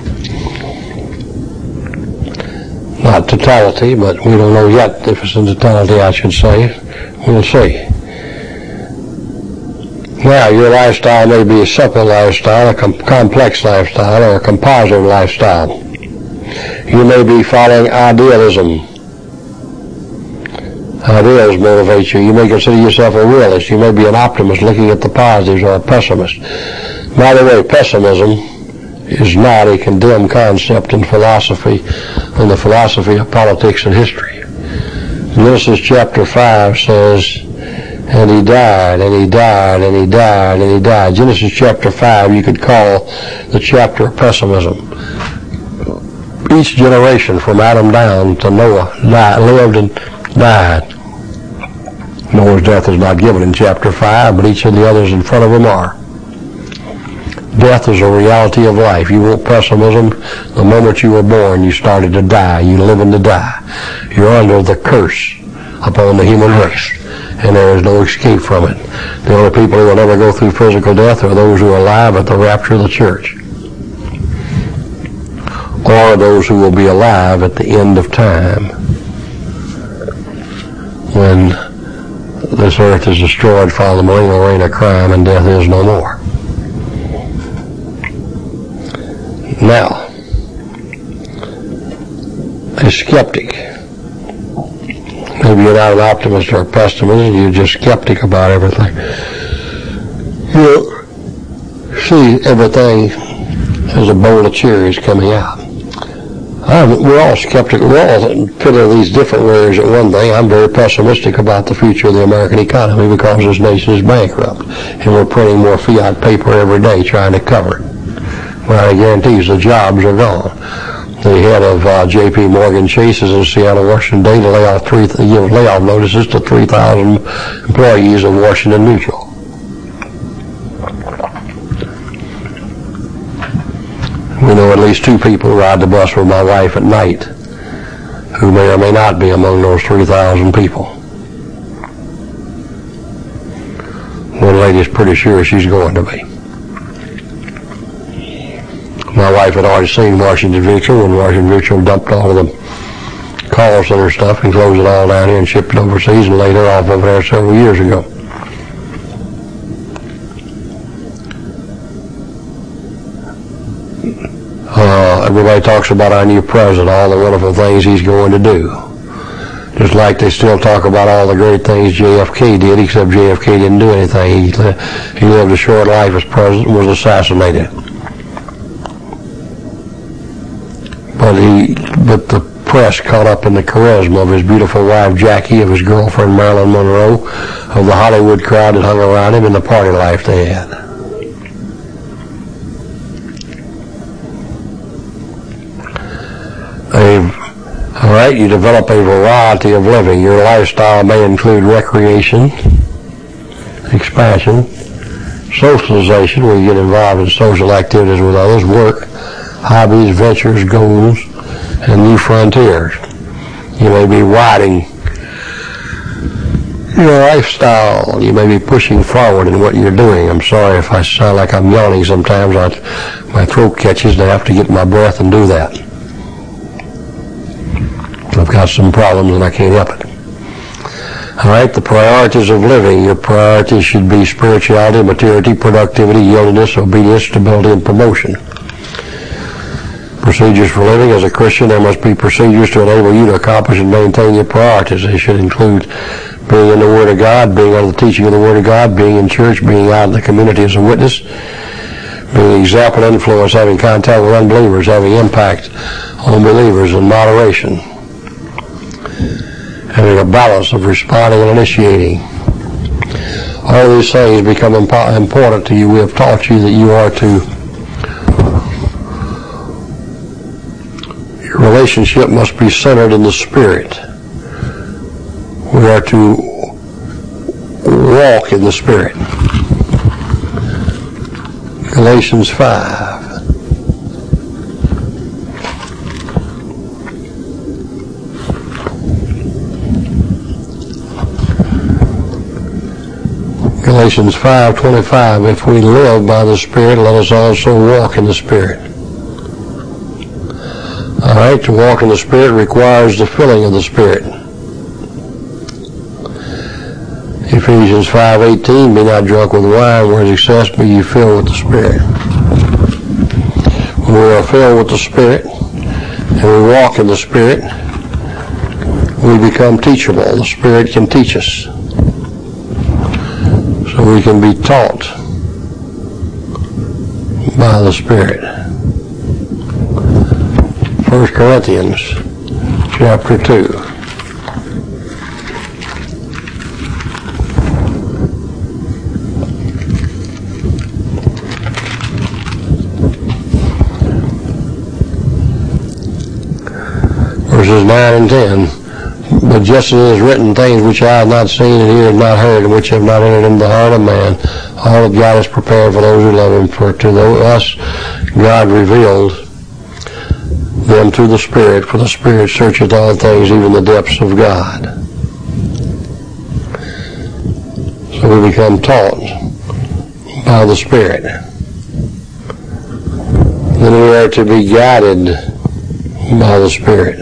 Not totality, but we don't know yet if it's in totality, I should say. We'll see. Now, your lifestyle may be a simple lifestyle, a complex lifestyle, or a composite lifestyle. You may be following idealism. Ideals motivate you. You may consider yourself a realist. You may be an optimist looking at the positives, or a pessimist. By the way, pessimism is not a condemned concept in philosophy, in the philosophy of politics and history. Genesis chapter 5 says, and he died, and he died, and he died, and he died. Genesis chapter 5 you could call the chapter of pessimism. Each generation from Adam down to Noah lived and died. Noah's death is not given in chapter 5, but each of the others in front of him are. Death is a reality of life. You want pessimism? The moment you were born, you started to die. You live and to die. You're under the curse upon the human race, and there is no escape from it. The only people who will never go through physical death are those who are alive at the rapture of the church, or those who will be alive at the end of time, when this earth is destroyed following the millennial reign of crime and death is no more. Now, a skeptic. Maybe you're not an optimist or a pessimist, you're just skeptic about everything. You see everything as a bowl of cherries coming out. We're all skeptical. We're all put in these different words at one thing. I'm very pessimistic about the future of the American economy because this nation is bankrupt, and we're printing more fiat paper every day trying to cover it. Well, I guarantee you the jobs are gone. The head of J.P. Morgan Chase is in Seattle, Washington today to give layoff notices to 3,000 employees of Washington Mutual. We know at least 2 people ride the bus with my wife at night who may or may not be among those 3,000 people. One lady's pretty sure she's going to be. My wife had already seen Washington Mutual when Washington Mutual dumped all of the call center stuff and closed it all down here and shipped it overseas and laid her off over there several years ago. Everybody talks about our new president, all the wonderful things he's going to do. Just like they still talk about all the great things JFK did, except JFK didn't do anything. He lived a short life as president and was assassinated. But the press caught up in the charisma of his beautiful wife Jackie, of his girlfriend Marilyn Monroe, of the Hollywood crowd that hung around him, and the party life they had. All right, you develop a variety of living. Your lifestyle may include recreation, expansion, socialization, where you get involved in social activities with others, work, hobbies, ventures, goals, and new frontiers. You may be widening your lifestyle. You may be pushing forward in what you're doing. I'm sorry if I sound like I'm yawning sometimes. My throat catches and I have to get my breath and do that. I've got some problems and I can't help it. All right, the priorities of living. Your priorities should be spirituality, maturity, productivity, yieldedness, obedience, stability, and promotion. Procedures for living. As a Christian, there must be procedures to enable you to accomplish and maintain your priorities. They should include being in the Word of God, being under the teaching of the Word of God, being in church, being out in the community as a witness, being an example and influence, having contact with unbelievers, having impact on believers in moderation, having a balance of responding and initiating. All of these things become important to you. We have taught you that you are to, your relationship must be centered in the Spirit. We are to walk in the Spirit. Galatians 5. Galatians 5:25, if we live by the Spirit, let us also walk in the Spirit. All right, to walk in the Spirit requires the filling of the Spirit. Ephesians 5:18, be not drunk with wine, whereas excess, be ye filled with the Spirit. When we are filled with the Spirit and we walk in the Spirit, we become teachable. The Spirit can teach us. So we can be taught by the Spirit. 1 Corinthians chapter 2. Verses 9 and 10. But just as it is written, things which I have not seen and ear have not heard, and which have not entered into the heart of man, all of God is prepared for those who love him. For to us God revealed them through the Spirit, for the Spirit searcheth all things, even the depths of God. So we become taught by the Spirit. Then we are to be guided by the Spirit.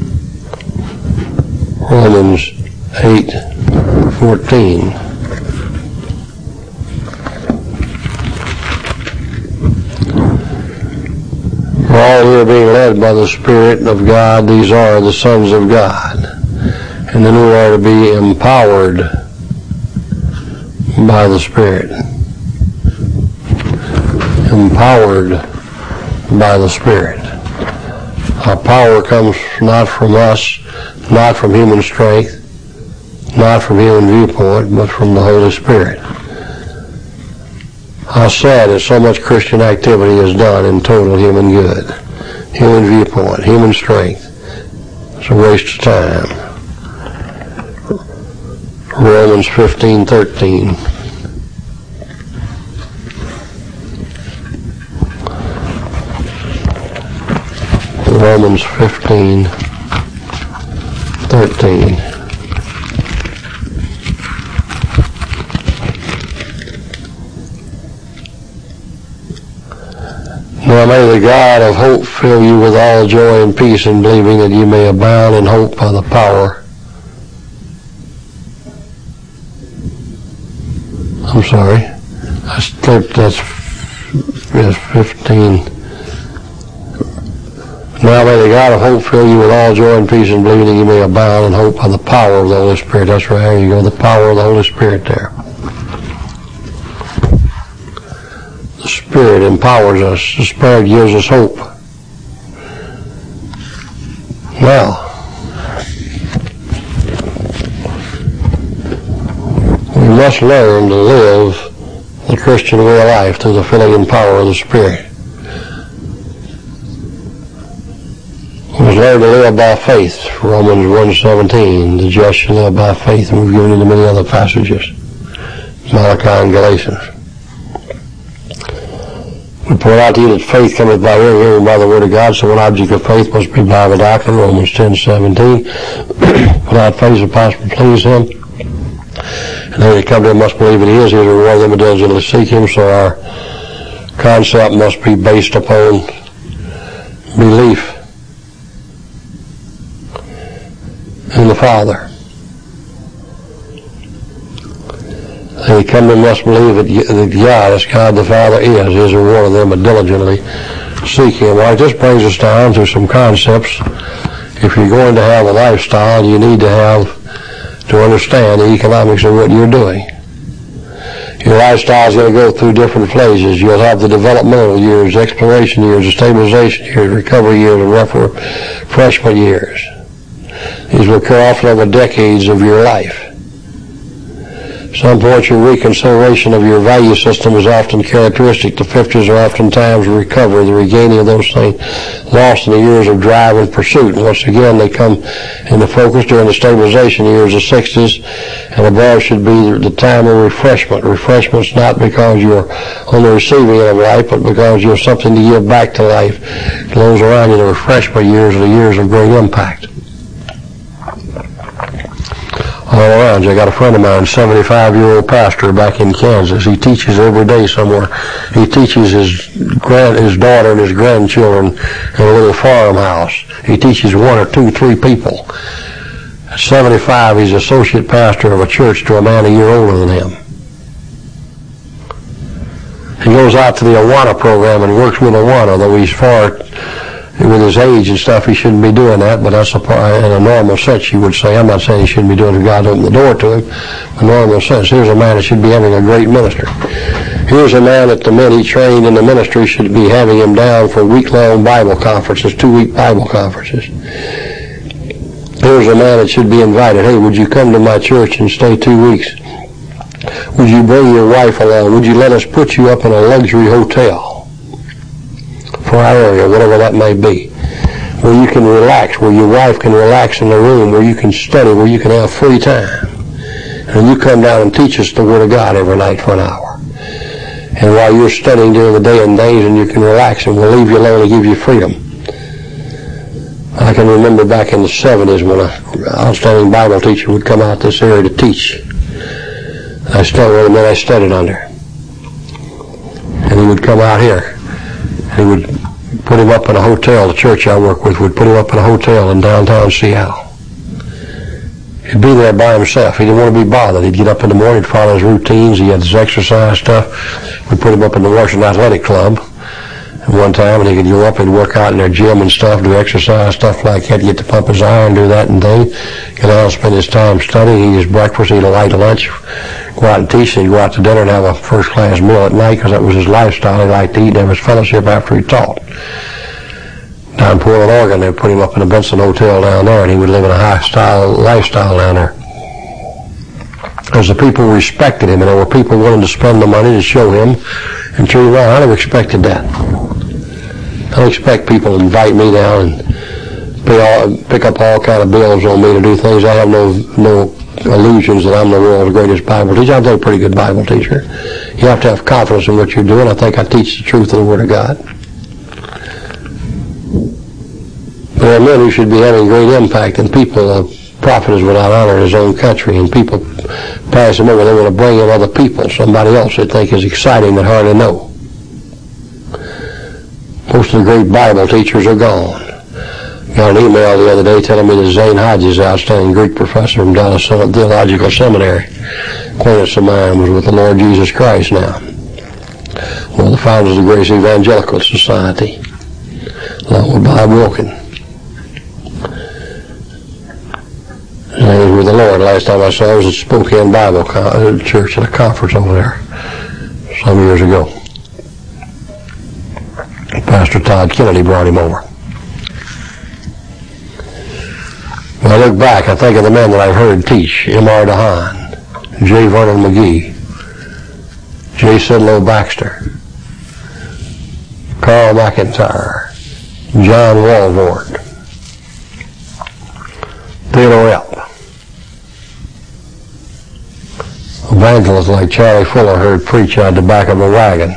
Romans 8:14. For all who are being led by the Spirit of God, these are the sons of God. And then we are to be empowered by the Spirit. Empowered by the Spirit. Our power comes not from us, not from human strength, not from human viewpoint, but from the Holy Spirit. How sad is so much Christian activity is done in total human good, human viewpoint, human strength. It's a waste of time. Romans 15:13. Romans 15:13. Now may the God of hope fill you with all joy and peace in believing, that you may abound in hope by the power. I'm sorry. That's 15. Now may the God of hope fill you with all joy and peace in believing, that you may abound in hope by the power of the Holy Spirit. That's right, there you go, the power of the Holy Spirit there. The Spirit empowers us. The Spirit gives us hope. Now, we must learn to live the Christian way of life through the filling and power of the Spirit. We must learn to live by faith. Romans 1:17, the just shall live by faith, and we've given you many other passages, Malachi and Galatians. We point out to you that faith cometh by hearing by the Word of God, so one object of faith must be by the doctrine, Romans 10:17. Without faith it's impossible to please him. And they that come to him must believe that he is. He is a reward of them that diligently seek him. So our concept must be based upon belief in the Father. They come and must believe that God, as God the Father is a reward of them that diligently seek Him. Well, this brings us down to some concepts. If you're going to have a lifestyle, you need to understand the economics of what you're doing. Your lifestyle is going to go through different phases. You'll have the developmental years, exploration years, the stabilization years, recovery years, and refreshment years. These will occur often over decades of your life. At some point, your reconsideration of your value system is often characteristic. The 50s are oftentimes a recovery, the regaining of those things lost in the years of drive and pursuit. And once again, they come into focus during the stabilization years, the 60s, and above should be the time of refreshment. Refreshment's not because you're on the receiving end of life, but because you have something to give back to life. Those around you, the refreshment years are the years of great impact. All around you. I got a friend of mine, 75-year-old pastor back in Kansas. He teaches every day somewhere. He teaches his daughter and his grandchildren in a little farmhouse. He teaches 1 or 2, 3 people. At 75, he's associate pastor of a church to a man a year older than him. He goes out to the Awana program and works with Awana, though he's far with his age and stuff, he shouldn't be doing that, but that's in a normal sense, you would say. I'm not saying he shouldn't be doing it if God opened the door to him. In a normal sense, here's a man that should be having a great ministry. Here's a man that the men he trained in the ministry should be having him down for week-long Bible conferences, 2-week Bible conferences. Here's a man that should be invited. Hey, would you come to my church and stay 2 weeks? Would you bring your wife along? Would you let us put you up in a luxury hotel for our area, whatever that may be, where you can relax, where your wife can relax in the room, where you can study, where you can have free time. And you come down and teach us the Word of God every night for an hour. And while you're studying during the day and days, and you can relax, and we'll leave you alone and give you freedom. I can remember back in the 70s when an outstanding Bible teacher would come out this area to teach. I studied with the men I studied under. And he would come out here. He would put him up in a hotel. The church I work with would put him up in a hotel in downtown Seattle. He'd be there by himself. He didn't want to be bothered. He'd get up in the morning, he'd follow his routines. He had his exercise stuff. We'd put him up in the Washington Athletic Club at one time, and he could go up and work out in their gym and stuff, do exercise, stuff like that, get to pump his iron, do that and thing. Get out and spend his time studying, eat his breakfast, eat a light lunch, go out and teach, and he'd go out to dinner and have a first-class meal at night because that was his lifestyle. He liked to eat and have his fellowship after he taught. Down in Portland, Oregon, they put him up in the Benson Hotel down there, and he would live in a high-style lifestyle down there. Because the people respected him, and there were people willing to spend the money to show him and treat him well. I never expected that. I don't expect people to invite me down and pick up all kind of bills on me to do things. I have no illusions that I'm the world's greatest Bible teacher. I'm a pretty good Bible teacher. You have to have confidence in what you're doing. I think I teach the truth of the Word of God. There are men who should be having great impact, and people, a prophet is without honor in his own country, and people pass him over. They want to bring in other people, somebody else they think is exciting that hardly know. Most of the great Bible teachers are gone. Got an email the other day telling me that Zane Hodges, outstanding Greek professor from Dallas Theological Seminary, acquaintance of mine, was with the Lord Jesus Christ now. One of the founders of the Grace Evangelical Society, along with Bob Wilkin. Zane was with the Lord. Last time I saw him was at Spokane Bible Church at a conference over there some years ago. Pastor Todd Kennedy brought him over. When I look back, I think of the men that I've heard teach. M.R. DeHaan, J. Vernon McGee, J. Sidlow Baxter, Carl McIntyre, John Walvord, Theodore Epp. Evangelists like Charlie Fuller heard preach out the back of a wagon.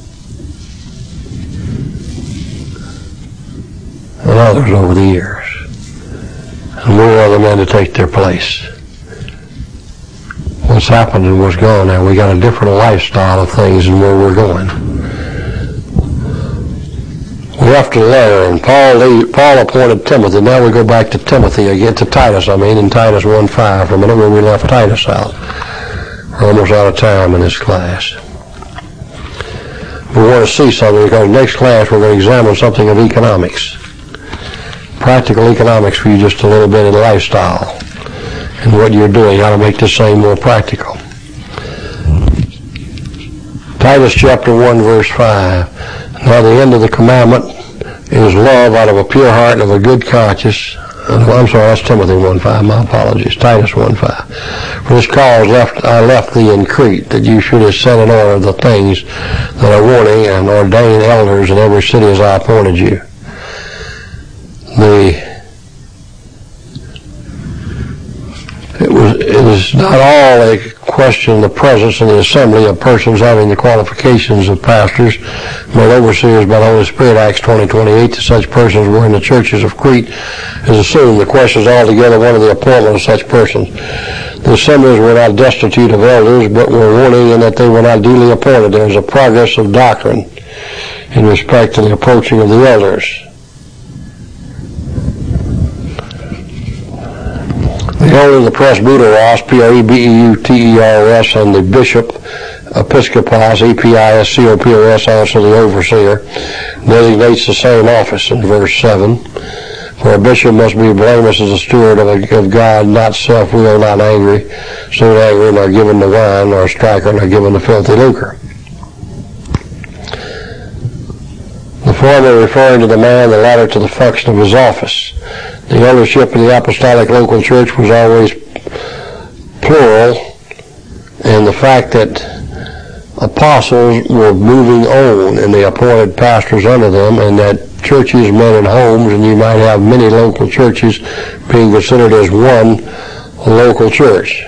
And others over the years. And we're other men to take their place. What's happened and what's gone now, we got a different lifestyle of things and where we're going. We have to learn. Paul appointed Timothy. Now we go back to Timothy again, to Titus, in Titus 1:5. For a minute when we left Titus out. We're almost out of time in this class. We want to see something because next class we're going to examine something of economics. Practical economics for you just a little bit in lifestyle and what you're doing, how to make this thing more practical. Titus chapter 1 verse 5. Now the end of the commandment is love out of a pure heart and of a good conscience. I'm sorry, that's Timothy 1:5. My apologies. Titus 1:5. For this cause I left thee in Crete, that you should have set in order the things that are wanting, and ordain elders in every city as I appointed you. It is not all a question of the presence in the assembly of persons having the qualifications of pastors, made overseers by the Holy Spirit, Acts 20:28, that such persons were in the churches of Crete is assumed. The question is altogether one of the appointment of such persons. The assemblies were not destitute of elders, but were wanting in that they were not duly appointed. There is a progress of doctrine in respect to the approaching of the elders. The elder, the presbyteros, P-R-E-B-E-U-T-E-R-O-S, and the bishop, episkopos, E-P-I-S-C-O-P-O-S, also the overseer, designates the same office in verse 7. For a bishop must be blameless as a steward of God, not self-willed, not angry, soon angry, nor given to wine, nor a striker, nor given to filthy lucre. The former referring to the man, the latter to the function of his office. The eldership of the apostolic local church was always plural, and the fact that apostles were moving on and they appointed pastors under them, and that churches met in homes, and you might have many local churches being considered as one local church.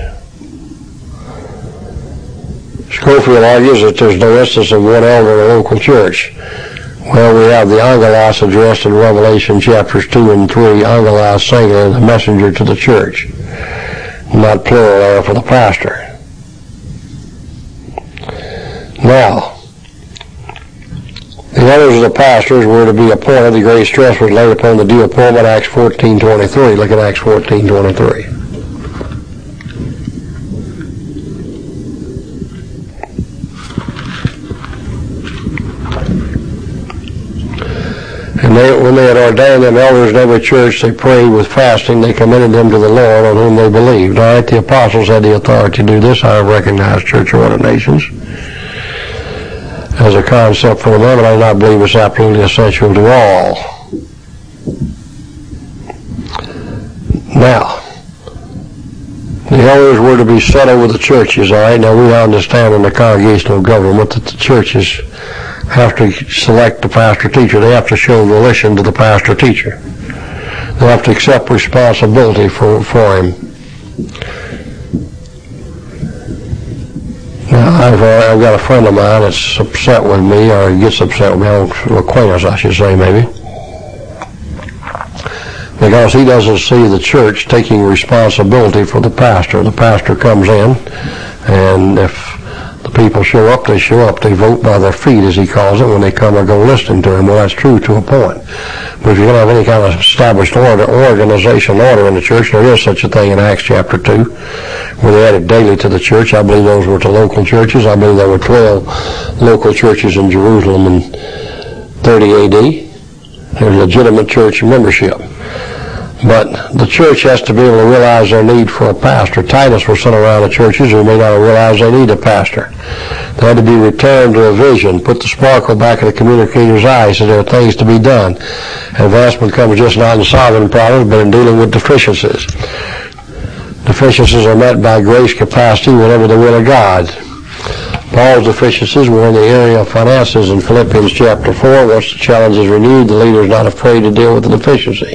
Scofield argues that there's no instance of one elder in a local church. Well, we have the angelos addressed in Revelation chapters 2 and 3, angelos singular, the messenger to the church, not plural there for the pastor. Now, the others of the pastors were to be appointed. The great stress was laid upon the due appointment, Acts 14:23. Look at Acts 14:23. And when they had ordained them elders in every church, they prayed with fasting. They commended them to the Lord on whom they believed. All right, the apostles had the authority to do this. I recognize church ordinations as a concept for them, but I do not believe it's absolutely essential to all. Now, the elders were to be set over the churches, all right? Now, we understand in the congregational government that the churches have to select the pastor-teacher. They have to show volition to the pastor-teacher. They have to accept responsibility for him. Now, I've got a friend of mine that's upset with me, or he gets upset with me, an acquaintance, I should say, maybe, because he doesn't see the church taking responsibility for the pastor. The pastor comes in, and if the people show up, they show up. They vote by their feet, as he calls it, when they come or go listening to him. Well, that's true to a point. But if you're going to have any kind of established organization order in the church, there is such a thing in Acts chapter 2, where they added daily to the church. I believe those were to local churches. I believe there were 12 local churches in Jerusalem in 30 A.D. There's legitimate church membership. But the church has to be able to realize their need for a pastor. Titus was sent around the churches who may not have realized they need a pastor. They had to be returned to a vision, put the sparkle back in the communicator's eyes, so there are things to be done. Advancement comes just not in solving problems, but in dealing with deficiencies. Deficiencies are met by grace capacity, whatever the will of God. Paul's deficiencies were in the area of finances in Philippians chapter 4. Once the challenge is renewed, the leader is not afraid to deal with the deficiency.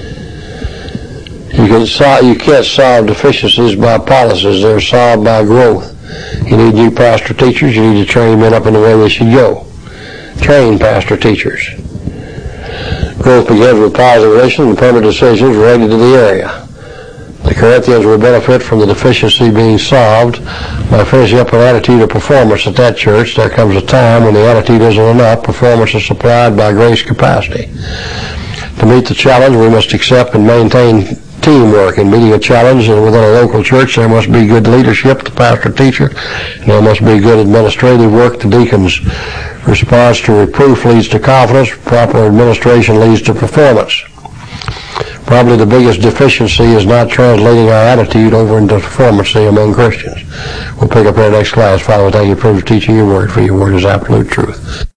You can't solve deficiencies by policies. They're solved by growth. You need new pastor teachers. You need to train men up in the way they should go. Train pastor teachers. Growth begins with positive relations and permanent decisions related to the area. The Corinthians will benefit from the deficiency being solved by finishing up an attitude of performance at that church. There comes a time when the attitude isn't enough. Performance is supplied by grace capacity. To meet the challenge, we must accept and maintain teamwork in meeting a challenge, and within a local church there must be good leadership, the pastor teacher, and there must be good administrative work, the deacons. Response to reproof leads to confidence, proper administration leads to performance. Probably the biggest deficiency is not translating our attitude over into performance among Christians. We'll pick up our next class. Father, thank you for teaching your word, for your word is absolute truth.